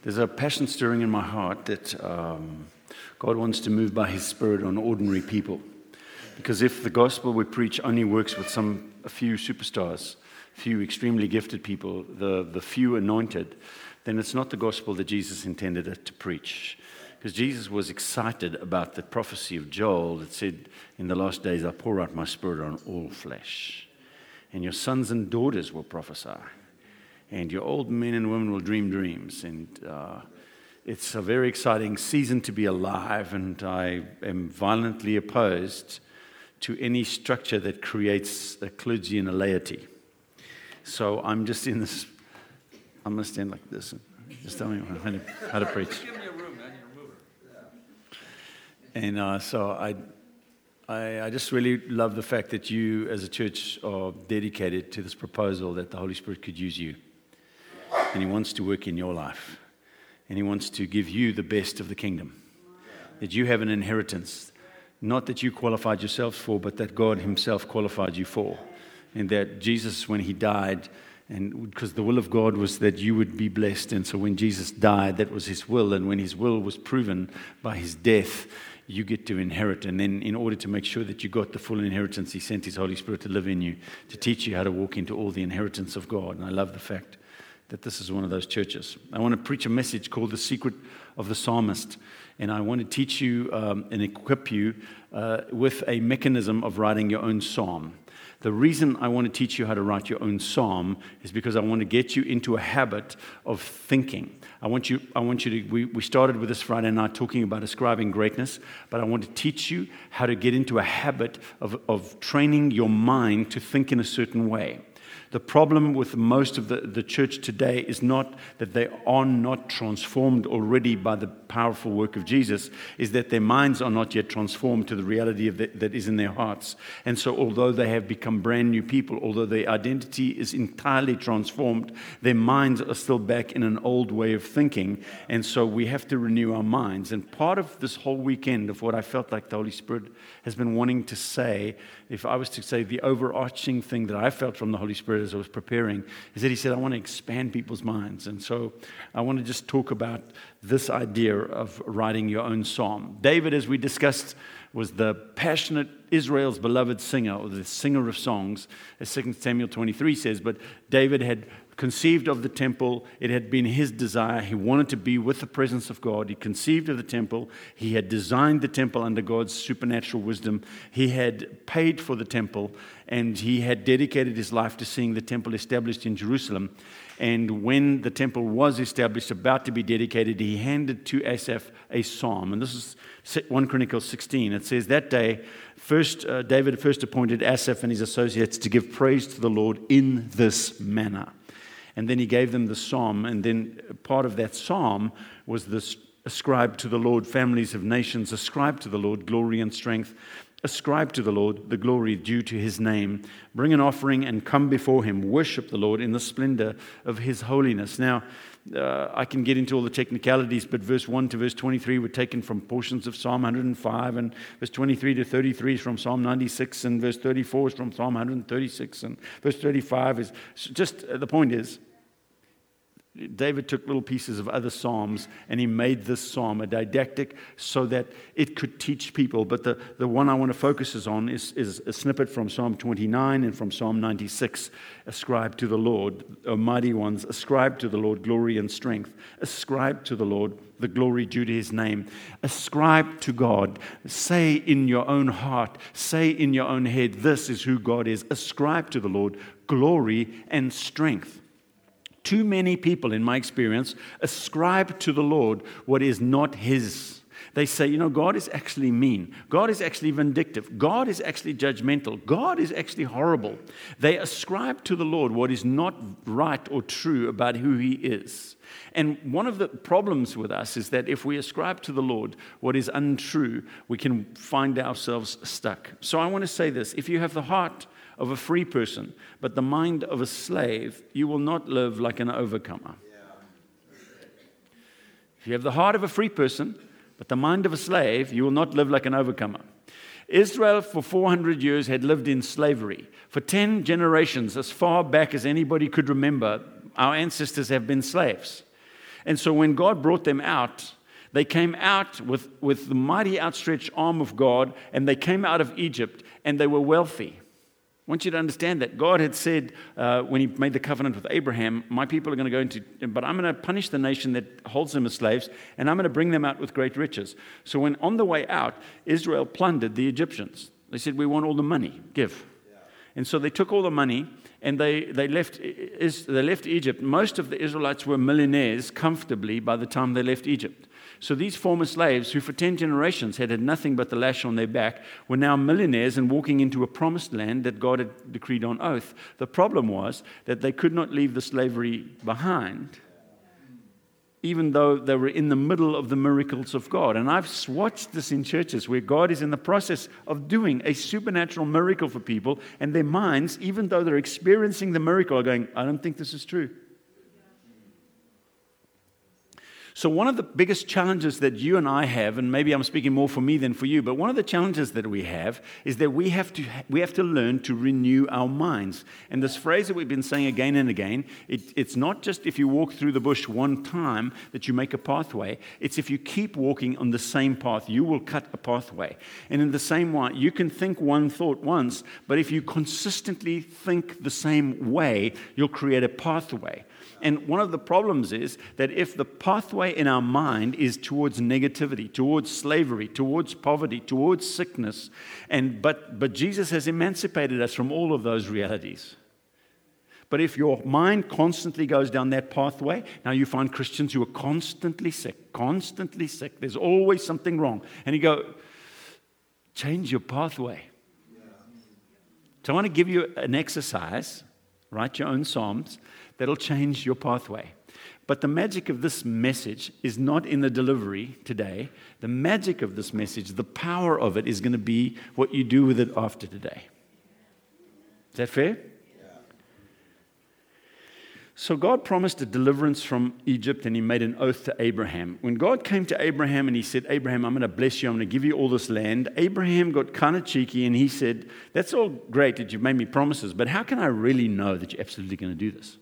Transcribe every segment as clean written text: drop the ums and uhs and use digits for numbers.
There's a passion stirring in my heart that God wants to move by His Spirit on ordinary people. Because if the gospel we preach only works with a few superstars, few extremely gifted people, the few anointed, then it's not the gospel that Jesus intended it to preach. Because Jesus was excited about the prophecy of Joel that said, in the last days I pour out my Spirit on all flesh. And your sons and daughters will prophesy. And your old men and women will dream dreams. And it's a very exciting season to be alive. And I am violently opposed to any structure that creates a clergy and a laity. So I'm just in this. I'm going to stand like this and just tell me how to preach. Give me a room, man. You're moving. And so I just really love the fact that you as a church are dedicated to this proposal that the Holy Spirit could use you. And He wants to work in your life. And He wants to give you the best of the kingdom. That you have an inheritance. Not that you qualified yourselves for, but that God Himself qualified you for. And that Jesus, when He died, and because the will of God was that you would be blessed. And so when Jesus died, that was His will. And when His will was proven by His death, you get to inherit. And then in order to make sure that you got the full inheritance, He sent His Holy Spirit to live in you, to teach you how to walk into all the inheritance of God. And I love the fact that this is one of those churches. I want to preach a message called The Secret of the Psalmist. And I want to teach you and equip you with a mechanism of writing your own psalm. The reason I want to teach you how to write your own psalm is because I want to get you into a habit of thinking. I want you to, we started with this Friday night talking about ascribing greatness, but I want to teach you how to get into a habit of training your mind to think in a certain way. The problem with most of the church today is not that they are not transformed already by the powerful work of Jesus, is that their minds are not yet transformed to the reality that is in their hearts. And so although they have become brand new people, although their identity is entirely transformed, their minds are still back in an old way of thinking. And so we have to renew our minds. And part of this whole weekend of what I felt like the Holy Spirit has been wanting to say, if I was to say the overarching thing that I felt from the Holy Spirit as I was preparing, is that He said, I want to expand people's minds. And so I want to just talk about this idea of writing your own psalm. David, as we discussed, was the passionate Israel's beloved singer, or the singer of songs, as 2 Samuel 23 says. But David had conceived of the temple. It had been his desire. He wanted to be with the presence of God. He conceived of the temple. He had designed the temple under God's supernatural wisdom. He had paid for the temple, and he had dedicated his life to seeing the temple established in Jerusalem. And when the temple was established, about to be dedicated, he handed to Asaph a psalm. And this is 1 Chronicles 16. It says, that day, David first appointed Asaph and his associates to give praise to the Lord in this manner. And then he gave them the psalm, and then part of that psalm was this: ascribe to the Lord, families of nations, ascribe to the Lord glory and strength, ascribe to the Lord the glory due to His name, bring an offering and come before Him, worship the Lord in the splendor of His holiness. Now, I can get into all the technicalities, but verse 1 to verse 23 were taken from portions of Psalm 105, and verse 23 to 33 is from Psalm 96, and verse 34 is from Psalm 136, and verse 35 is just, the point is, David took little pieces of other psalms and he made this psalm a didactic so that it could teach people. But the one I want to focus on is a snippet from Psalm 29 and from Psalm 96. Ascribe to the Lord, O mighty ones, ascribe to the Lord glory and strength. Ascribe to the Lord the glory due to His name. Ascribe to God. Say in your own heart, say in your own head, this is who God is. Ascribe to the Lord glory and strength. Too many people, in my experience, ascribe to the Lord what is not His. They say, God is actually mean. God is actually vindictive. God is actually judgmental. God is actually horrible. They ascribe to the Lord what is not right or true about who He is. And one of the problems with us is that if we ascribe to the Lord what is untrue, we can find ourselves stuck. So I want to say this: if you have the heart of a free person, but the mind of a slave, you will not live like an overcomer. If you have the heart of a free person, but the mind of a slave, you will not live like an overcomer. Israel for 400 years had lived in slavery. For 10 generations, as far back as anybody could remember, our ancestors have been slaves. And so when God brought them out, they came out with the mighty outstretched arm of God, and they came out of Egypt, and they were wealthy. I want you to understand that God had said when he made the covenant with Abraham, my people are going to go into, but I'm going to punish the nation that holds them as slaves, and I'm going to bring them out with great riches. So when on the way out, Israel plundered the Egyptians. They said, we want all the money, give. Yeah. And so they took all the money, and they left Egypt. Most of the Israelites were millionaires comfortably by the time they left Egypt. So these former slaves, who for 10 generations had nothing but the lash on their back, were now millionaires and walking into a promised land that God had decreed on oath. The problem was that they could not leave the slavery behind, even though they were in the middle of the miracles of God. And I've watched this in churches where God is in the process of doing a supernatural miracle for people, and their minds, even though they're experiencing the miracle, are going, I don't think this is true. So one of the biggest challenges that you and I have, and maybe I'm speaking more for me than for you, but one of the challenges that we have is that we have to learn to renew our minds. And this phrase that we've been saying again and again, it's not just if you walk through the bush one time that you make a pathway. It's if you keep walking on the same path, you will cut a pathway. And in the same way, you can think one thought once, but if you consistently think the same way, you'll create a pathway. And one of the problems is that if the pathway in our mind is towards negativity, towards slavery, towards poverty, towards sickness, but Jesus has emancipated us from all of those realities. But if your mind constantly goes down that pathway, now you find Christians who are constantly sick. There's always something wrong. And you go, change your pathway. So I want to give you an exercise, write your own Psalms, that'll change your pathway. But the magic of this message is not in the delivery today. The magic of this message, the power of it, is going to be what you do with it after today. Is that fair? So God promised a deliverance from Egypt, and he made an oath to Abraham. When God came to Abraham and he said, Abraham, I'm going to bless you, I'm going to give you all this land, Abraham got kind of cheeky and he said, that's all great that you've made me promises, but how can I really know that you're absolutely going to do this?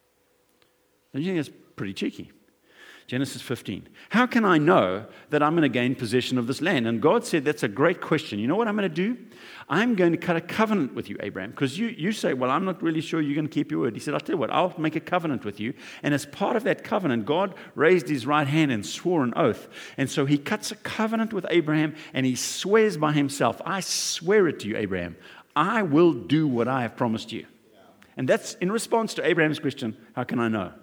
Don't you think that's pretty cheeky? Genesis 15. How can I know that I'm going to gain possession of this land? And God said, that's a great question. You know what I'm going to do? I'm going to cut a covenant with you, Abraham. Because you say, well, I'm not really sure you're going to keep your word. He said, I'll tell you what, I'll make a covenant with you. And as part of that covenant, God raised his right hand and swore an oath. And so he cuts a covenant with Abraham, and he swears by himself, I swear it to you, Abraham, I will do what I have promised you. And that's in response to Abraham's question, how can I know?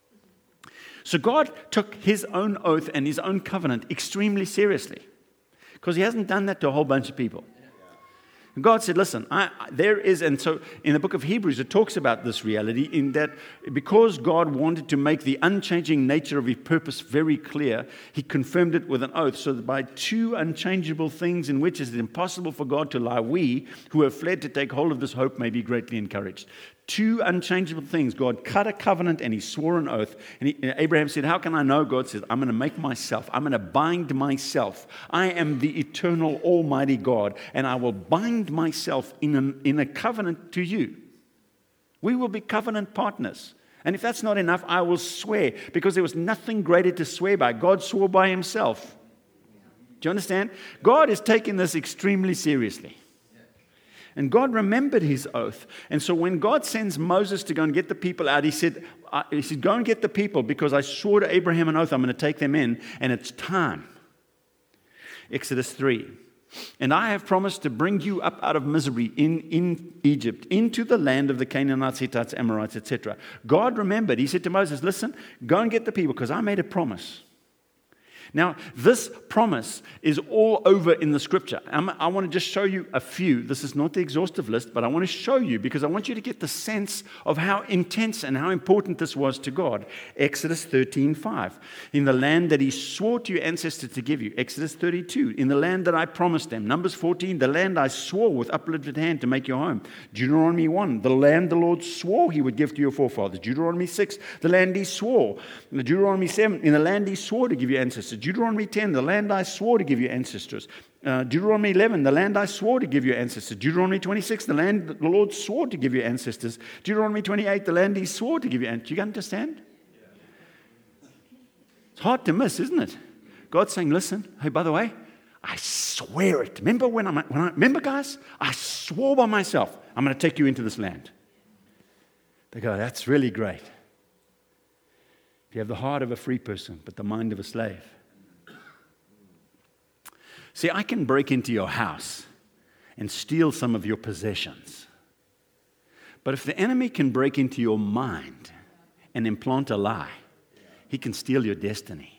So God took his own oath and his own covenant extremely seriously, because he hasn't done that to a whole bunch of people. And God said, listen, there is, and so in the book of Hebrews, it talks about this reality in that because God wanted to make the unchanging nature of his purpose very clear, he confirmed it with an oath, so that by two unchangeable things in which it is impossible for God to lie, we who have fled to take hold of this hope may be greatly encouraged. Two unchangeable things. God cut a covenant and he swore an oath. And Abraham said, how can I know? God says, I'm going to make myself. I'm going to bind myself. I am the eternal almighty God, and I will bind myself in a covenant to you. We will be covenant partners. And if that's not enough, I will swear, because there was nothing greater to swear by. God swore by himself. Do you understand? God is taking this extremely seriously. And God remembered his oath. And so when God sends Moses to go and get the people out, he said, go and get the people, because I swore to Abraham an oath, I'm going to take them in, and it's time. Exodus 3. And I have promised to bring you up out of misery in Egypt, into the land of the Canaanites, Hittites, Amorites, etc. God remembered. He said to Moses, listen, go and get the people, because I made a promise. Now, this promise is all over in the scripture. I want to just show you a few. This is not the exhaustive list, but I want to show you because I want you to get the sense of how intense and how important this was to God. Exodus 13:5. In the land that he swore to your ancestors to give you. Exodus 32. In the land that I promised them. Numbers 14. The land I swore with uplifted hand to make your home. Deuteronomy 1. The land the Lord swore he would give to your forefathers. Deuteronomy 6. The land he swore. Deuteronomy 7. In the land he swore to give your ancestors. Deuteronomy 10, the land I swore to give your ancestors. Deuteronomy 11, the land I swore to give your ancestors. Deuteronomy 26, the land the Lord swore to give your ancestors. Deuteronomy 28, the land he swore to give your ancestors. Do you understand? hard to miss, isn't it? God's saying, listen, hey, by the way, I swear it. Remember remember, guys? I swore by myself, I'm going to take you into this land. They go, that's really great. You have the heart of a free person, but the mind of a slave. See, I can break into your house and steal some of your possessions. But if the enemy can break into your mind and implant a lie, he can steal your destiny.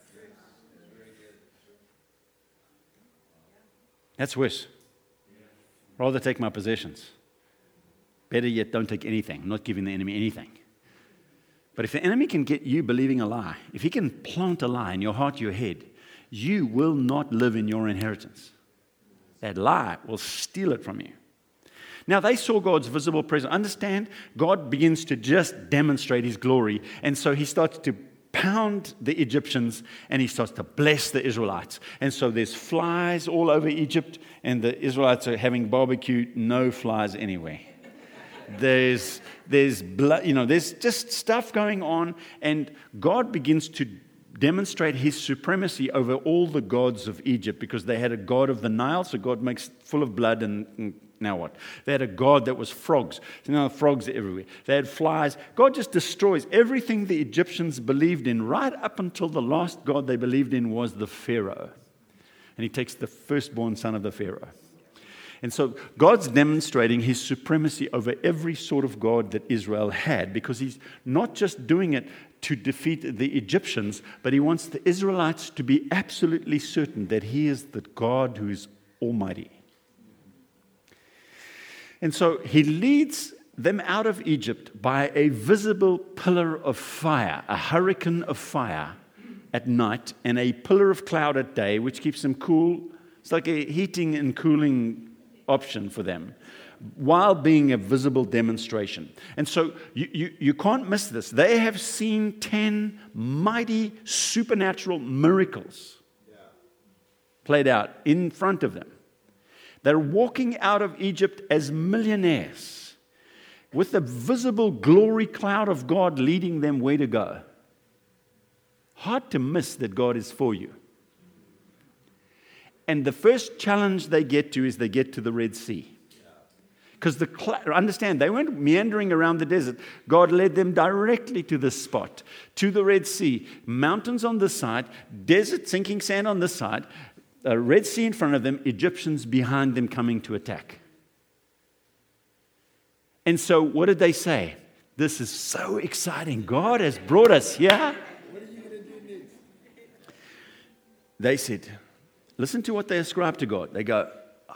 That's worse. Rather take my possessions. Better yet, don't take anything. I'm not giving the enemy anything. But if the enemy can get you believing a lie, if he can plant a lie in your heart, your head, you will not live in your inheritance. That lie will steal it from you. Now, they saw God's visible presence. Understand, God begins to just demonstrate his glory. And so he starts to pound the Egyptians and he starts to bless the Israelites. And so there's flies all over Egypt and the Israelites are having barbecue, no flies anywhere. There's blood, there's just stuff going on, and God begins to demonstrate his supremacy over all the gods of Egypt, because they had a god of the Nile, so God makes full of blood, and now what? They had a god that was frogs. So now frogs are everywhere. They had flies. God just destroys everything the Egyptians believed in, right up until the last god they believed in was the Pharaoh. And he takes the firstborn son of the Pharaoh. And so God's demonstrating his supremacy over every sort of god that Israel had, because he's not just doing it to defeat the Egyptians, but he wants the Israelites to be absolutely certain that he is the God who is almighty. And so he leads them out of Egypt by a visible pillar of fire, a hurricane of fire at night, and a pillar of cloud at day, which keeps them cool. It's like a heating and cooling option for them, while being a visible demonstration. And so you can't miss this. They have seen 10 mighty supernatural miracles played out in front of them. They're walking out of Egypt as millionaires, with the visible glory cloud of God leading them where to go. Hard to miss that God is for you. And the first challenge they get to is they get to the Red Sea. Because understand, they weren't meandering around the desert. God led them directly to this spot, to the Red Sea. Mountains on this side, desert, sinking sand on this side, a Red Sea in front of them, Egyptians behind them coming to attack. And so what did they say? This is so exciting. God has brought us here. What are you going to do next? They said, listen to what they ascribe to God. They go,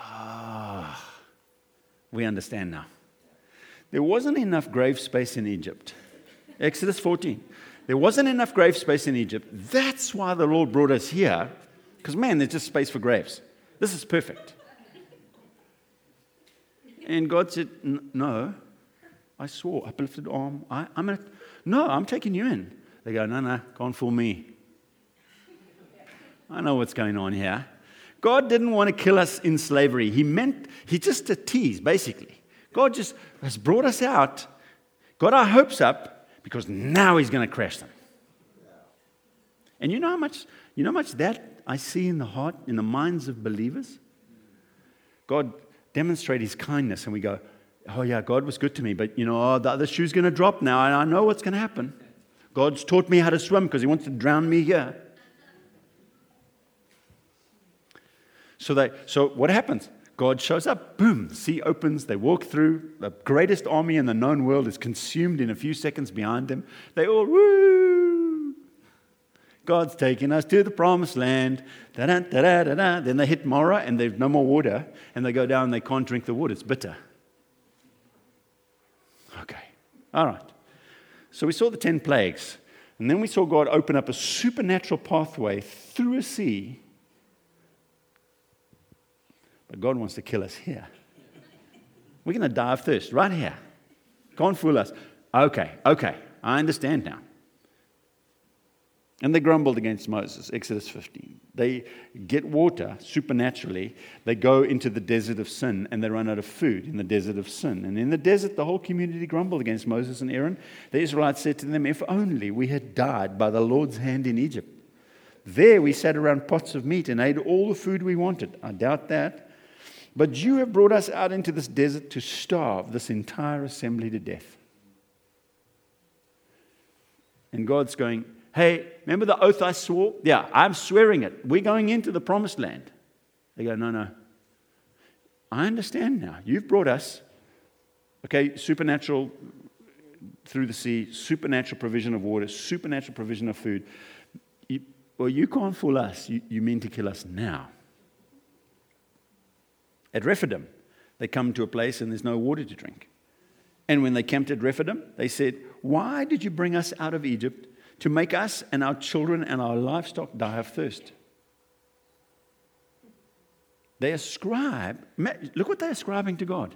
we understand now. There wasn't enough grave space in Egypt. Exodus 14. There wasn't enough grave space in Egypt. That's why the Lord brought us here. Because, man, there's just space for graves. This is perfect. And God said, no, I swore, uplifted arm. I'm taking you in. They go, no, can't fool me. I know what's going on here. God didn't want to kill us in slavery. He just a tease, basically. God just has brought us out, got our hopes up, because now he's going to crash them. And you know how much that I see in the heart, in the minds of believers? God demonstrates his kindness, and we go, oh yeah, God was good to me, but the other shoe's going to drop now, and I know what's going to happen. God's taught me how to swim because he wants to drown me here. So what happens? God shows up, boom, the sea opens, they walk through, the greatest army in the known world is consumed in a few seconds behind them. They all, woo! God's taking us to the promised land. Da-da, da-da, da-da. Then they hit Marah and there's no more water, and they go down and they can't drink the water. It's bitter. Okay, all right. So we saw the 10 plagues, and then we saw God open up a supernatural pathway through a sea. But God wants to kill us here. We're going to die of thirst right here. Can't fool us. Okay, I understand now. And they grumbled against Moses, Exodus 15. They get water supernaturally. They go into the desert of Sin, and they run out of food in the desert of Sin. And in the desert, the whole community grumbled against Moses and Aaron. The Israelites said to them, if only we had died by the Lord's hand in Egypt. There we sat around pots of meat and ate all the food we wanted. I doubt that. But you have brought us out into this desert to starve this entire assembly to death. And God's going, hey, remember the oath I swore? Yeah, I'm swearing it. We're going into the promised land. They go, no. I understand now. You've brought us, okay, supernatural through the sea, supernatural provision of water, supernatural provision of food. You can't fool us. You mean to kill us now. At Rephidim, they come to a place and there's no water to drink. And when they camped at Rephidim, they said, why did you bring us out of Egypt to make us and our children and our livestock die of thirst? They ascribe, look what they're ascribing to God.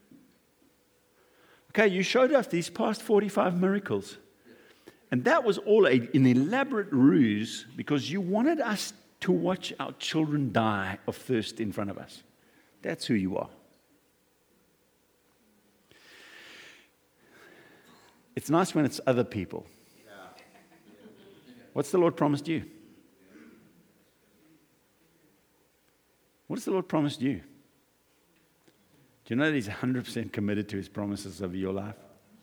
Okay, you showed us these past 45 miracles. And that was all an elaborate ruse because you wanted us to watch our children die of thirst in front of us. That's who you are. It's nice when it's other people. What's the Lord promised you? What has the Lord promised you? Do you know that He's 100% committed to His promises over your life?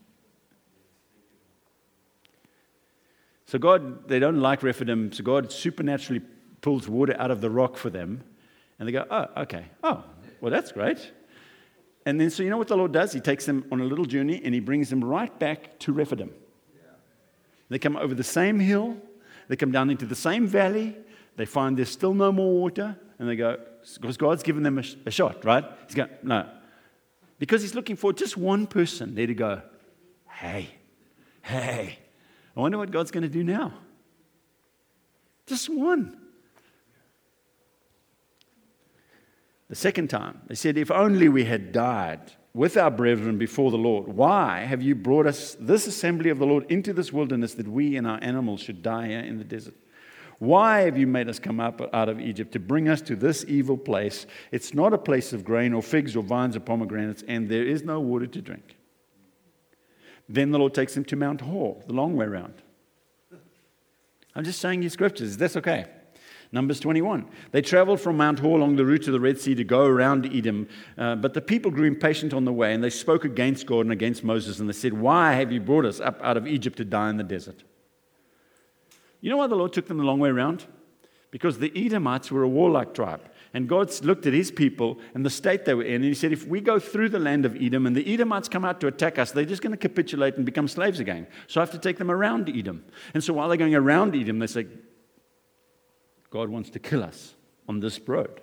So God, they don't like Rephidim, so God supernaturally pulls water out of the rock for them. And they go, oh, okay. Oh, well, that's great. And then, so you know what the Lord does? He takes them on a little journey and He brings them right back to Rephidim. They come over the same hill. They come down into the same valley. They find there's still no more water. And they go, because God's given them a shot, right? He's going, no. Because He's looking for just one person there to go, hey, I wonder what God's going to do now. Just one. The second time, they said, if only we had died with our brethren before the Lord. Why have you brought us, this assembly of the Lord, into this wilderness that we and our animals should die here in the desert? Why have you made us come up out of Egypt to bring us to this evil place? It's not a place of grain or figs or vines or pomegranates, and there is no water to drink. Then the Lord takes them to Mount Hor, the long way around. I'm just saying you scriptures. That's okay. Numbers 21. They traveled from Mount Hor along the route to the Red Sea to go around Edom. But the people grew impatient on the way, and they spoke against God and against Moses. And they said, why have you brought us up out of Egypt to die in the desert? You know why the Lord took them the long way around? Because the Edomites were a warlike tribe. And God looked at His people and the state they were in, and He said, if we go through the land of Edom and the Edomites come out to attack us, they're just going to capitulate and become slaves again. So I have to take them around Edom. And so while they're going around Edom, they say, God wants to kill us on this road.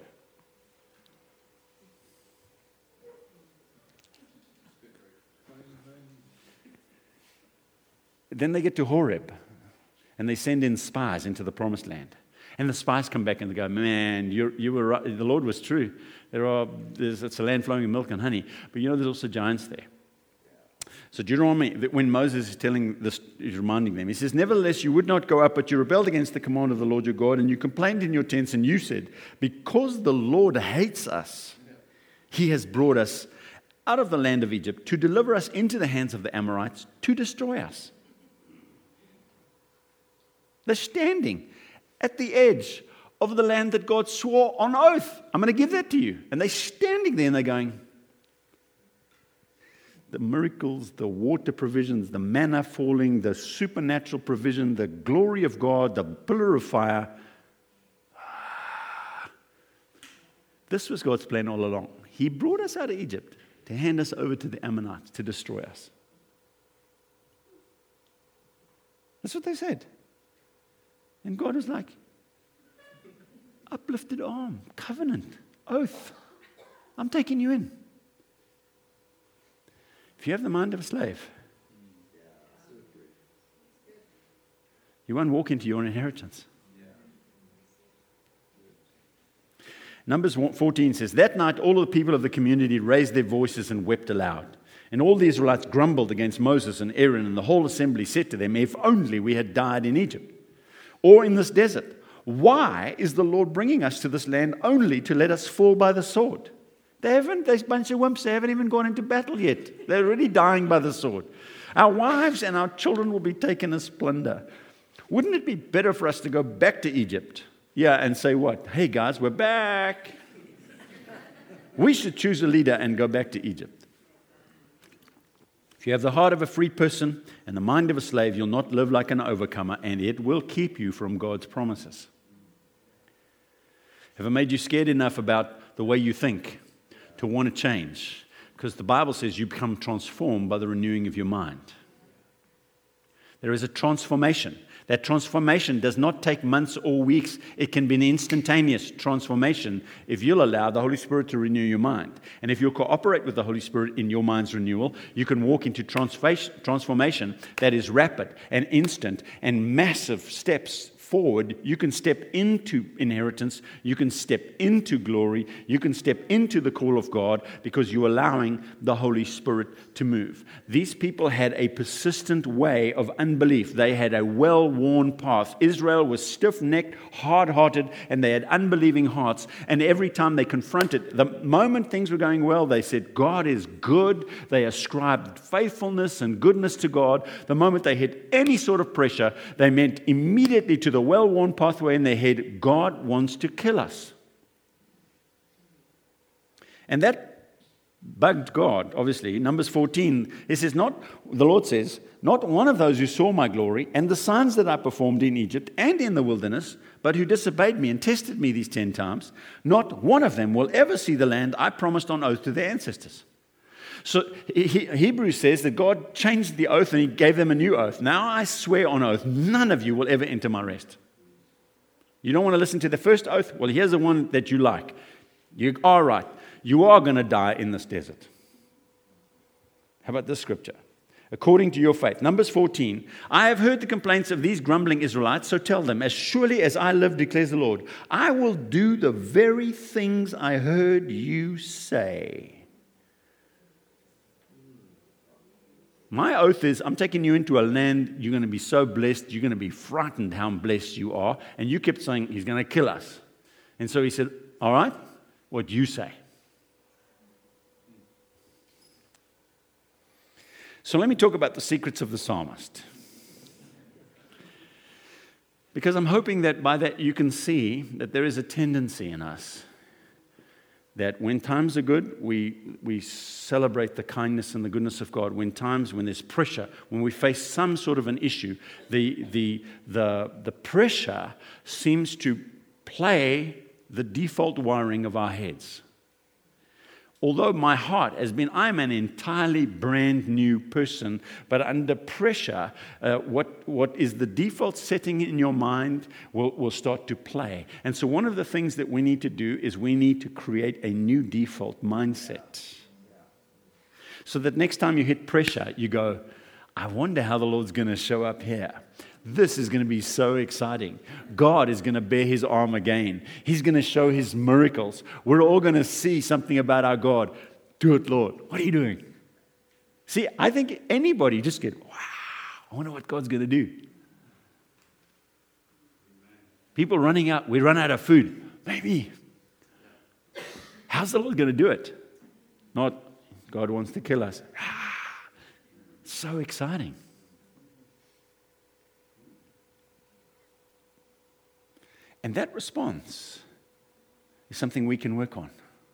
Then they get to Horeb, and they send in spies into the promised land. And the spies come back and they go, man, you were right. The Lord was true. It's a land flowing with milk and honey. But you know, there's also giants there. So Deuteronomy, when Moses is telling this, he's reminding them, he says, nevertheless, you would not go up, but you rebelled against the command of the Lord your God, and you complained in your tents, and you said, because the Lord hates us, He has brought us out of the land of Egypt to deliver us into the hands of the Amorites to destroy us. They're standing at the edge of the land that God swore on oath, I'm going to give that to you. And they're standing there and they're going, the miracles, the water provisions, the manna falling, the supernatural provision, the glory of God, the pillar of fire. This was God's plan all along. He brought us out of Egypt to hand us over to the Ammonites to destroy us. That's what they said. And God was like, uplifted arm, covenant, oath. I'm taking you in. If you have the mind of a slave, you won't walk into your inheritance. Numbers 14 says, that night all of the people of the community raised their voices and wept aloud. And all the Israelites grumbled against Moses and Aaron, and the whole assembly said to them, if only we had died in Egypt, or in this desert? Why is the Lord bringing us to this land only to let us fall by the sword? This bunch of wimps, they haven't even gone into battle yet. They're already dying by the sword. Our wives and our children will be taken as plunder. Wouldn't it be better for us to go back to Egypt? Yeah, and say what? Hey guys, we're back. We should choose a leader and go back to Egypt. If you have the heart of a free person and the mind of a slave, you'll not live like an overcomer, and it will keep you from God's promises. Have I made you scared enough about the way you think to want to change? Because the Bible says you become transformed by the renewing of your mind. There is a transformation. That transformation does not take months or weeks. It can be an instantaneous transformation if you'll allow the Holy Spirit to renew your mind. And if you'll cooperate with the Holy Spirit in your mind's renewal, you can walk into transformation that is rapid and instant and massive steps forward. You can step into inheritance, you can step into glory, you can step into the call of God because you're allowing the Holy Spirit to move. These people had a persistent way of unbelief. They had a well-worn path. Israel was stiff-necked, hard-hearted, and they had unbelieving hearts. And every time they confronted, the moment things were going well, they said, God is good. They ascribed faithfulness and goodness to God. The moment they hit any sort of pressure, they meant immediately to the well-worn pathway in their head, God wants to kill us. And that bugged God, obviously. Numbers 14, it says, the Lord says, not one of those who saw my glory and the signs that I performed in Egypt and in the wilderness, but who disobeyed me and tested me these 10 times, not one of them will ever see the land I promised on oath to their ancestors. So Hebrews says that God changed the oath and he gave them a new oath. Now I swear on oath, none of you will ever enter my rest. You don't want to listen to the first oath? Well, here's the one that you like. You are right. You are going to die in this desert. How about this scripture? According to your faith. Numbers 14. I have heard the complaints of these grumbling Israelites, so tell them, as surely as I live, declares the Lord, I will do the very things I heard you say. My oath is, I'm taking you into a land, you're going to be so blessed, you're going to be frightened how blessed you are. And you kept saying, he's going to kill us. And so he said, all right, what you say. So let me talk about the secrets of the psalmist. Because I'm hoping that by that you can see that there is a tendency in us that when times are good, we celebrate the kindness and the goodness of God. When there's pressure, when we face some sort of an issue, the pressure seems to play the default wiring of our heads. Although my heart has been, I'm an entirely brand new person, but under pressure, what is the default setting in your mind will start to play. And so one of the things that we need to do is we need to create a new default mindset. So that next time you hit pressure, you go, I wonder how the Lord's going to show up here. This is going to be so exciting. God is going to bear his arm again. He's going to show his miracles. We're all going to see something about our God. Do it, Lord. What are you doing? See, I think anybody just get, wow, I wonder what God's going to do. People running out, we run out of food. Maybe. How's the Lord going to do it? Not, God wants to kill us. So exciting. And that response is something we can work on.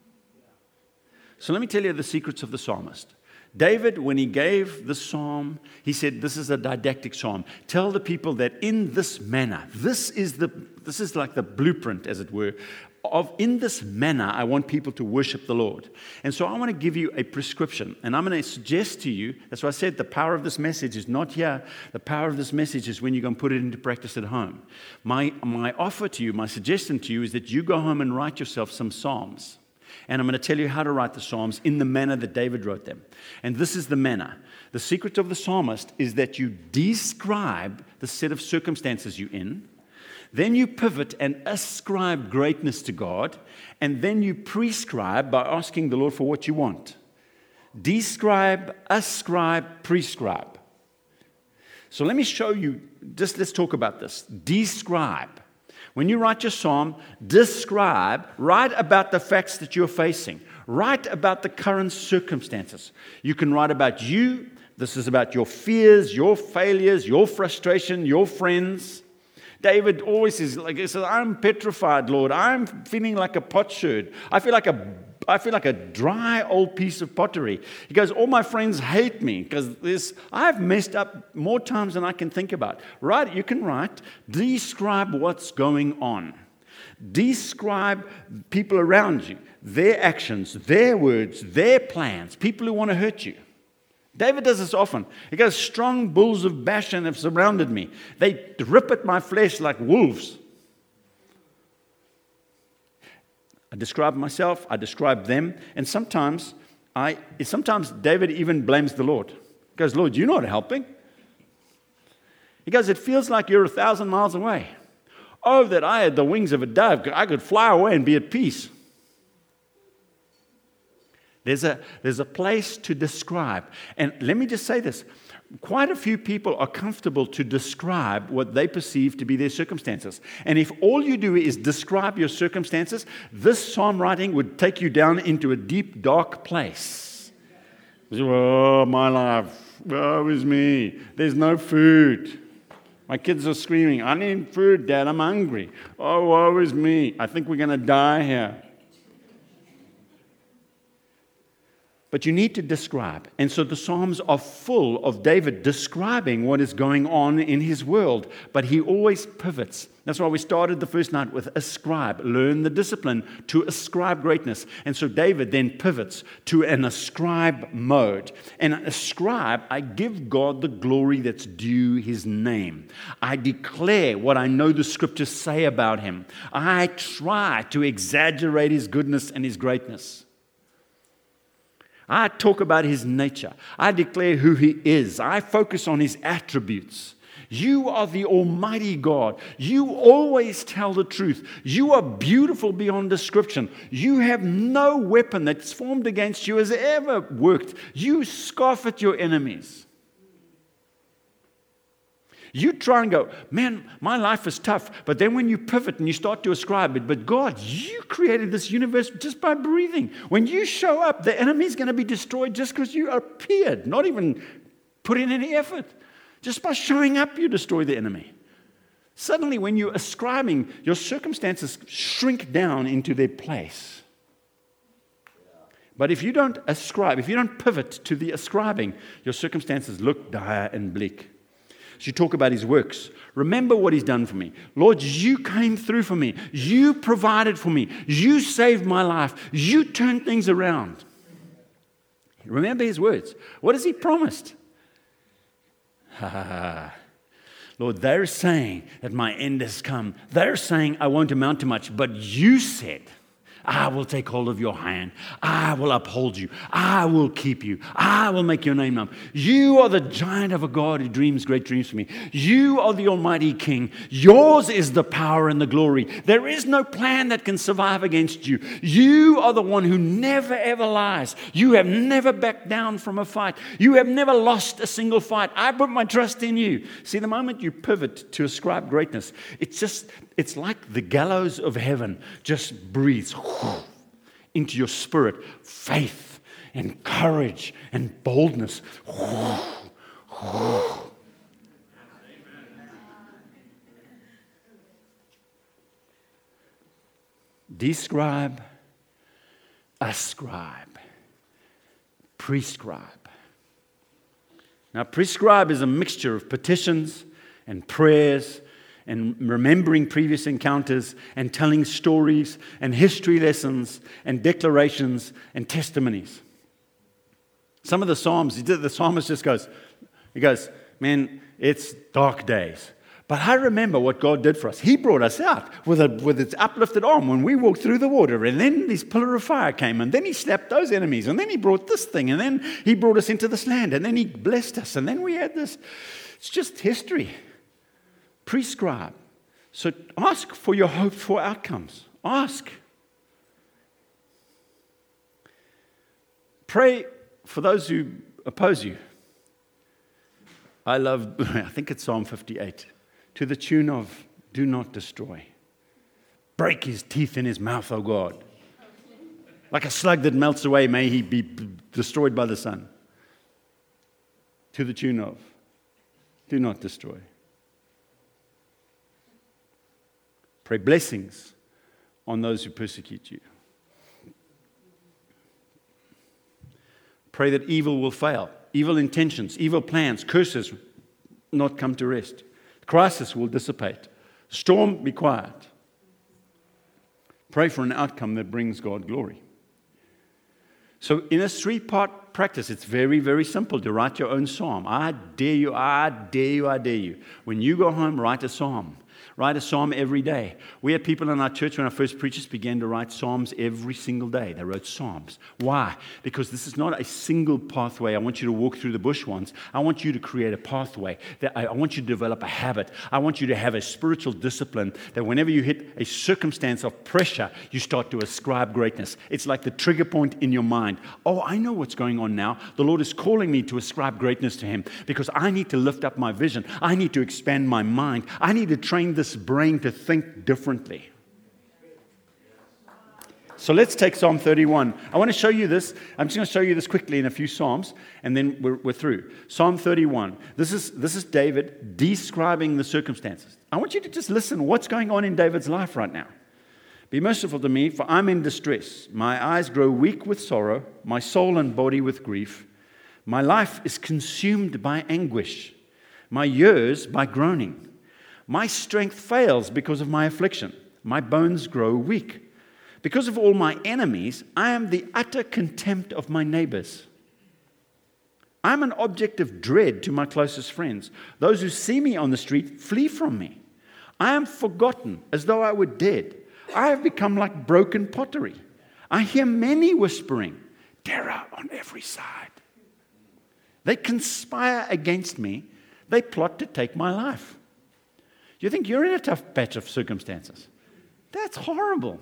So let me tell you the secrets of the psalmist. David, when he gave the psalm, he said, this is a didactic psalm. Tell the people that in this manner, this is like the blueprint, as it were, in this manner, I want people to worship the Lord. And so I want to give you a prescription. And I'm going to suggest to you, that's why I said the power of this message is not here. The power of this message is when you go and put it into practice at home. My offer to you, my suggestion to you is that you go home and write yourself some psalms. And I'm going to tell you how to write the psalms in the manner that David wrote them. And this is the manner. The secret of the psalmist is that you describe the set of circumstances you're in. Then you pivot and ascribe greatness to God, and then you prescribe by asking the Lord for what you want. Describe, ascribe, prescribe. So let me show you, just let's talk about this. Describe. When you write your psalm, write about the facts that you're facing. Write about the current circumstances. You can write about you. This is about your fears, your failures, your frustration, your friends. David always says, I'm petrified, Lord. I'm feeling like a potsherd. I feel like a dry old piece of pottery. He goes, all my friends hate me because I've messed up more times than I can think about. Right? You can write, describe what's going on. Describe people around you, their actions, their words, their plans, people who want to hurt you. David does this often. He goes, strong bulls of Bashan have surrounded me. They rip at my flesh like wolves. I describe myself, I describe them, and sometimes David even blames the Lord. He goes, Lord, you're not helping. He goes, it feels like you're 1,000 miles away. Oh, that I had the wings of a dove. I could fly away and be at peace. There's a place to describe. And let me just say this. Quite a few people are comfortable to describe what they perceive to be their circumstances. And if all you do is describe your circumstances, this psalm writing would take you down into a deep, dark place. Oh, my life. Woe is me. There's no food. My kids are screaming, I need food, Dad. I'm hungry. Oh, woe is me. I think we're going to die here. But you need to describe. And so the Psalms are full of David describing what is going on in his world. But he always pivots. That's why we started the first night with ascribe. Learn the discipline to ascribe greatness. And so David then pivots to an ascribe mode. And ascribe, I give God the glory that's due his name. I declare what I know the scriptures say about him. I try to exaggerate his goodness and his greatness. I talk about his nature. I declare who he is. I focus on his attributes. You are the Almighty God. You always tell the truth. You are beautiful beyond description. You have no weapon that's formed against you has ever worked. You scoff at your enemies. You try and go, man, my life is tough. But then when you pivot and you start to ascribe it, but God, you created this universe just by breathing. When you show up, the enemy's going to be destroyed just because you appeared, not even put in any effort. Just by showing up, you destroy the enemy. Suddenly, when you're ascribing, your circumstances shrink down into their place. But if you don't ascribe, if you don't pivot to the ascribing, your circumstances look dire and bleak. So you talk about his works. Remember what he's done for me. Lord, you came through for me. You provided for me. You saved my life. You turned things around. Remember his words. What has he promised? Lord, they're saying that my end has come. They're saying I won't amount to much. But you said, I will take hold of your hand. I will uphold you. I will keep you. I will make your name known. You are the giant of a God who dreams great dreams for me. You are the Almighty King. Yours is the power and the glory. There is no plan that can survive against you. You are the one who never ever lies. You have never backed down from a fight. You have never lost a single fight. I put my trust in you. See, the moment you pivot to ascribe greatness, it's like the gallows of heaven just breathes into your spirit faith and courage and boldness. Describe, ascribe, prescribe. Now, prescribe is a mixture of petitions and prayers and remembering previous encounters and telling stories and history lessons and declarations and testimonies. Some of the Psalms, the psalmist just goes, man, it's dark days. But I remember what God did for us. He brought us out with its uplifted arm when we walked through the water. And then this pillar of fire came. And then he slapped those enemies. And then he brought this thing. And then he brought us into this land. And then he blessed us. And then we had this. It's just history. Prescribe. So ask for your hoped for outcomes. Ask. Pray for those who oppose you. I think it's Psalm 58, to the tune of, do not destroy. Break his teeth in his mouth, O God. Like a slug that melts away, may he be destroyed by the sun. To the tune of, do not destroy. Pray blessings on those who persecute you. Pray that evil will fail. Evil intentions, evil plans, curses not come to rest. Crisis will dissipate. Storm, be quiet. Pray for an outcome that brings God glory. So in a 3-part practice, it's very, very simple to write your own psalm. I dare you, I dare you, I dare you. When you go home, write a psalm. Write a psalm every day. We had people in our church when our first preachers began to write psalms every single day. They wrote psalms. Why? Because this is not a single pathway. I want you to walk through the bush once. I want you to create a pathway. I want you to develop a habit. I want you to have a spiritual discipline that whenever you hit a circumstance of pressure, you start to ascribe greatness. It's like the trigger point in your mind. Oh, I know what's going on now. The Lord is calling me to ascribe greatness to Him because I need to lift up my vision. I need to expand my mind. I need to train this brain to think differently. So let's take Psalm 31. I want to show you this. I'm just going to show you this quickly in a few Psalms, and then we're through. Psalm 31. This is David describing the circumstances. I want you to just listen what's going on in David's life right now. Be merciful to me, for I'm in distress. My eyes grow weak with sorrow, my soul and body with grief. My life is consumed by anguish, my years by groaning. My strength fails because of my affliction. My bones grow weak. Because of all my enemies, I am the utter contempt of my neighbors. I am an object of dread to my closest friends. Those who see me on the street flee from me. I am forgotten as though I were dead. I have become like broken pottery. I hear many whispering, terror on every side. They conspire against me. They plot to take my life. You think you're in a tough patch of circumstances? That's horrible.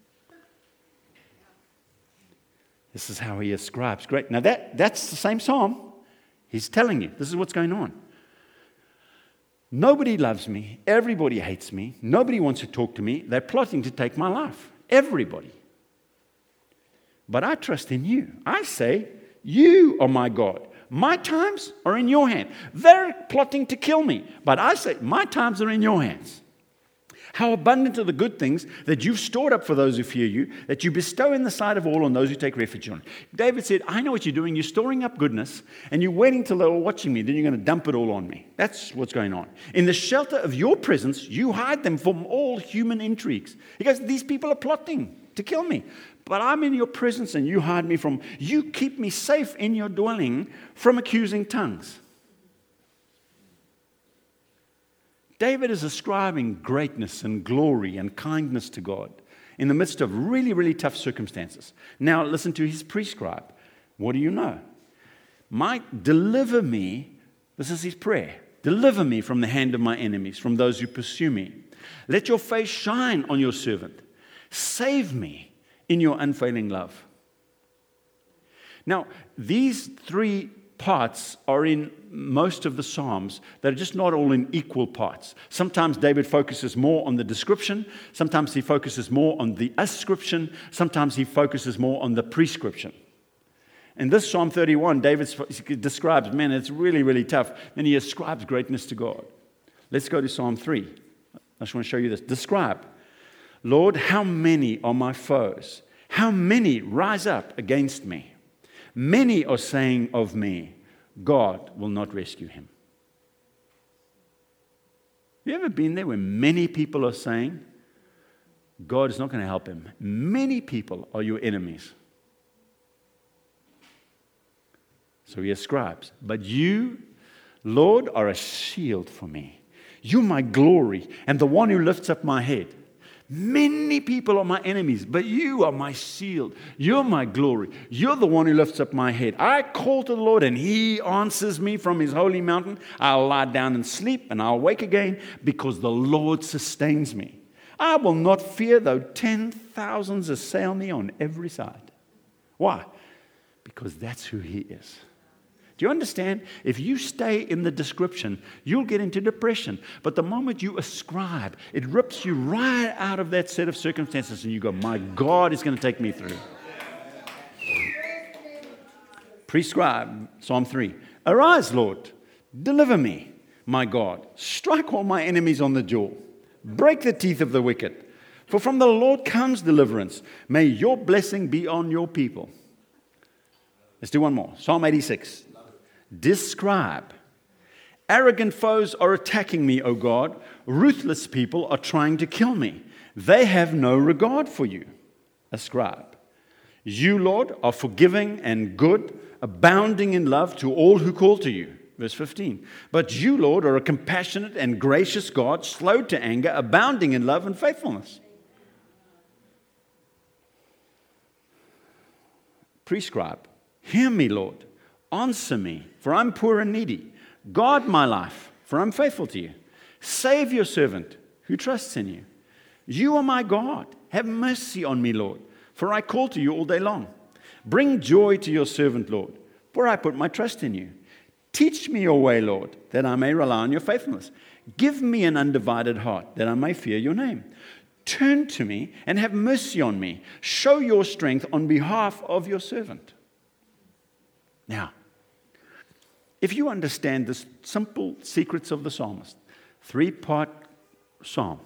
This is how he ascribes great. Now that's the same psalm. He's telling you, this is what's going on. Nobody loves me. Everybody hates me. Nobody wants to talk to me. They're plotting to take my life. Everybody. But I trust in you. I say, you are my God. My times are in your hand. They're plotting to kill me. But I say, my times are in your hands. How abundant are the good things that you've stored up for those who fear you, that you bestow in the sight of all on those who take refuge on. David said, I know what you're doing. You're storing up goodness, and you're waiting till they're all watching me. Then you're going to dump it all on me. That's what's going on. In the shelter of your presence, you hide them from all human intrigues. He goes, these people are plotting to kill me. But I'm in your presence and you hide me from, you keep me safe in your dwelling from accusing tongues. David is ascribing greatness and glory and kindness to God in the midst of really, really tough circumstances. Now listen to his prescribe. What do you know? Deliver me, this is his prayer, deliver me from the hand of my enemies, from those who pursue me. Let your face shine on your servant. Save me in your unfailing love. Now, these 3 parts are in most of the Psalms that are just not all in equal parts. Sometimes David focuses more on the description. Sometimes he focuses more on the ascription. Sometimes he focuses more on the prescription. In this Psalm 31, David describes, man, it's really, really tough. Then he ascribes greatness to God. Let's go to Psalm 3. I just want to show you this. Describe. Lord, how many are my foes? How many rise up against me? Many are saying of me, God will not rescue him. Have you ever been there where many people are saying, God is not going to help him? Many people are your enemies. So he ascribes, but you, Lord, are a shield for me. You're my glory and the one who lifts up my head. Many people are my enemies, but you are my shield. You're my glory. You're the one who lifts up my head. I call to the Lord, and he answers me from his holy mountain. I'll lie down and sleep, and I'll wake again, because the Lord sustains me. I will not fear, though 10,000s assail me on every side. Why? Because that's who he is. Do you understand? If you stay in the description, you'll get into depression. But the moment you ascribe, it rips you right out of that set of circumstances and you go, my God is going to take me through. Prescribe, Psalm 3. Arise, Lord, deliver me, my God. Strike all my enemies on the jaw. Break the teeth of the wicked. For from the Lord comes deliverance. May your blessing be on your people. Let's do one more. Psalm 86. Describe. Arrogant foes are attacking me, O God. Ruthless people are trying to kill me. They have no regard for you. Ascribe. You, Lord, are forgiving and good, abounding in love to all who call to you. Verse 15. But you, Lord, are a compassionate and gracious God, slow to anger, abounding in love and faithfulness. Prescribe. Hear me, Lord. Answer me, for I'm poor and needy. Guard my life, for I'm faithful to you. Save your servant who trusts in you. You are my God. Have mercy on me, Lord, for I call to you all day long. Bring joy to your servant, Lord, for I put my trust in you. Teach me your way, Lord, that I may rely on your faithfulness. Give me an undivided heart, that I may fear your name. Turn to me and have mercy on me. Show your strength on behalf of your servant. Now, if you understand the simple secrets of the psalmist, 3-part psalm,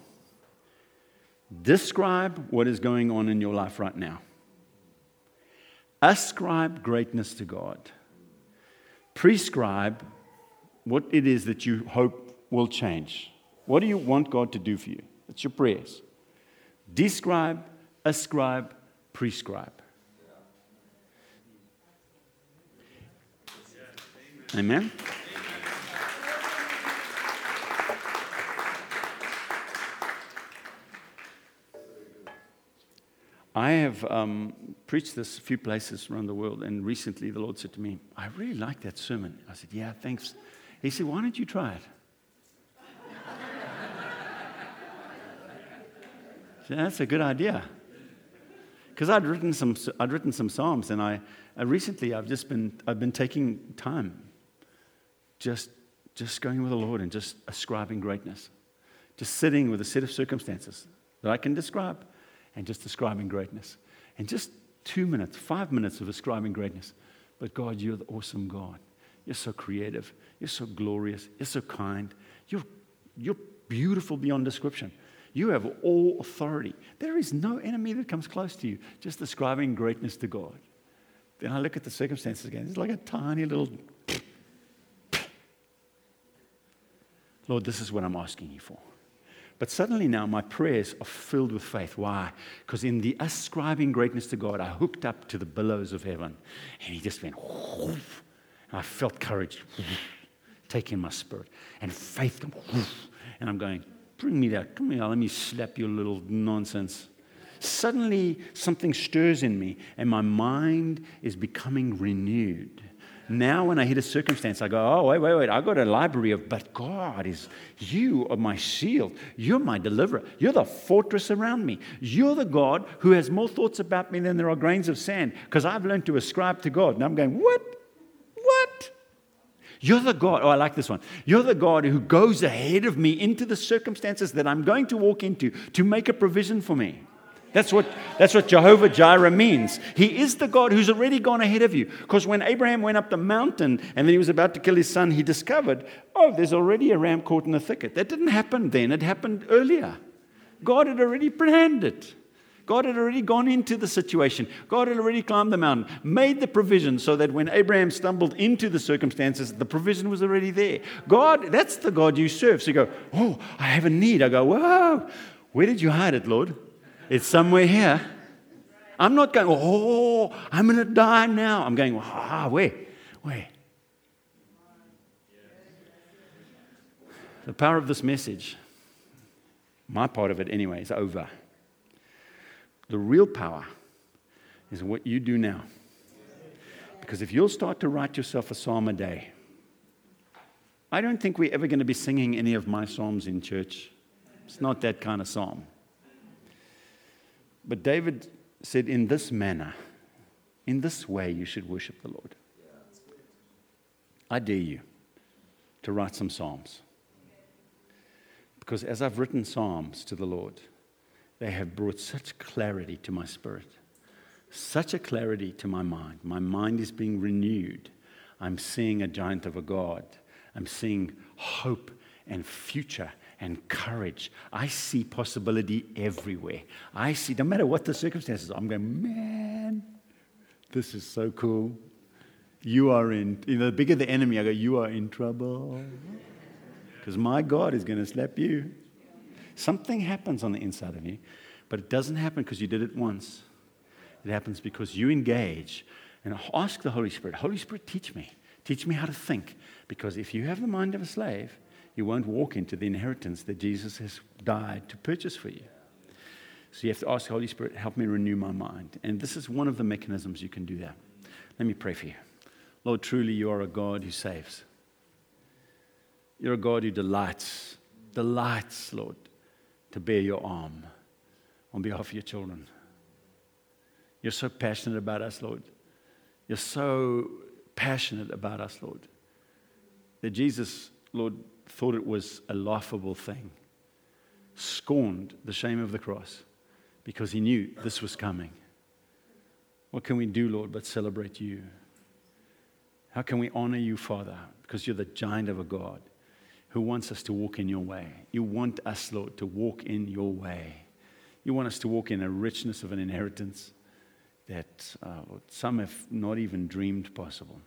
describe what is going on in your life right now. Ascribe greatness to God. Prescribe what it is that you hope will change. What do you want God to do for you? It's your prayers. Describe, ascribe, prescribe. Amen? I have preached this a few places around the world, and recently the Lord said to me, I really like that sermon. I said, yeah, thanks. He said, why don't you try it? I said, that's a good idea. Because I'd written some psalms, and I've been taking time, just going with the Lord and just ascribing greatness, just sitting with a set of circumstances that I can describe, and just ascribing greatness. And just 2 minutes, 5 minutes of ascribing greatness. But God, you're the awesome God. You're so creative. You're so glorious. You're so kind. You're beautiful beyond description. You have all authority. There is no enemy that comes close to you. Just ascribing greatness to God. Then I look at the circumstances again. It's like a tiny little... Lord, this is what I'm asking you for. But suddenly now my prayers are filled with faith. Why? Because in the ascribing greatness to God, I hooked up to the billows of heaven. And he just went, whoof, and I felt courage take in my spirit. And faith come, whoof, and I'm going, bring me that. Come here, let me slap your little nonsense. Suddenly something stirs in me, and my mind is becoming renewed. Now when I hit a circumstance, I go, oh, wait, I got a library of, but God you are my shield. You're my deliverer. You're the fortress around me. You're the God who has more thoughts about me than there are grains of sand, because I've learned to ascribe to God. And I'm going, what? You're the God, I like this one. You're the God who goes ahead of me into the circumstances that I'm going to walk into to make a provision for me. That's what Jehovah Jireh means. He is the God who's already gone ahead of you. Because when Abraham went up the mountain and then he was about to kill his son, he discovered, there's already a ram caught in the thicket. That didn't happen then. It happened earlier. God had already planned it. God had already gone into the situation. God had already climbed the mountain, made the provision so that when Abraham stumbled into the circumstances, the provision was already there. God, that's the God you serve. So you go, I have a need. I go, whoa, where did you hide it, Lord? It's somewhere here. I'm not going, I'm going to die now. I'm going, where? The power of this message, my part of it anyway, is over. The real power is what you do now. Because if you'll start to write yourself a psalm a day, I don't think we're ever going to be singing any of my psalms in church. It's not that kind of psalm. But David said, in this manner, in this way, you should worship the Lord. I dare you to write some Psalms. Because as I've written Psalms to the Lord, they have brought such clarity to my spirit, such a clarity to my mind. My mind is being renewed. I'm seeing a giant of a God. I'm seeing hope and future and courage. I see possibility everywhere. I see, no matter what the circumstances, I'm going, man, this is so cool. You are the bigger the enemy, I go, you are in trouble. Because my God is going to slap you. Something happens on the inside of you, but it doesn't happen because you did it once. It happens because you engage and ask the Holy Spirit, Holy Spirit, teach me. Teach me how to think. Because if you have the mind of a slave, you won't walk into the inheritance that Jesus has died to purchase for you. So you have to ask the Holy Spirit, help me renew my mind. And this is one of the mechanisms you can do that. Let me pray for you. Lord, truly you are a God who saves. You're a God who delights, Lord, to bear your arm on behalf of your children. You're so passionate about us, Lord. You're so passionate about us, Lord, that Jesus, Lord, thought it was a laughable thing, scorned the shame of the cross because he knew this was coming. What can we do, Lord, but celebrate you? How can we honor you, Father? Because you're the giant of a God who wants us to walk in your way. You want us, Lord, to walk in your way. You want us to walk in a richness of an inheritance that some have not even dreamed possible.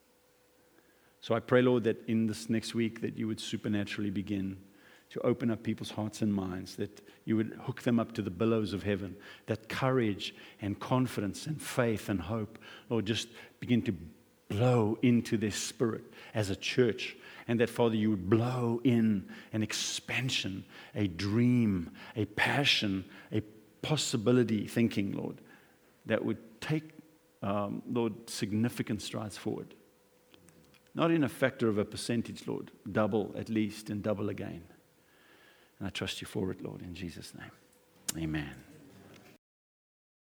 So I pray, Lord, that in this next week that you would supernaturally begin to open up people's hearts and minds, that you would hook them up to the billows of heaven, that courage and confidence and faith and hope, Lord, just begin to blow into their spirit as a church. And that, Father, you would blow in an expansion, a dream, a passion, a possibility thinking, Lord, that would take, Lord, significant strides forward. Not in a factor of a percentage, Lord. Double at least and double again. And I trust you for it, Lord, in Jesus' name. Amen.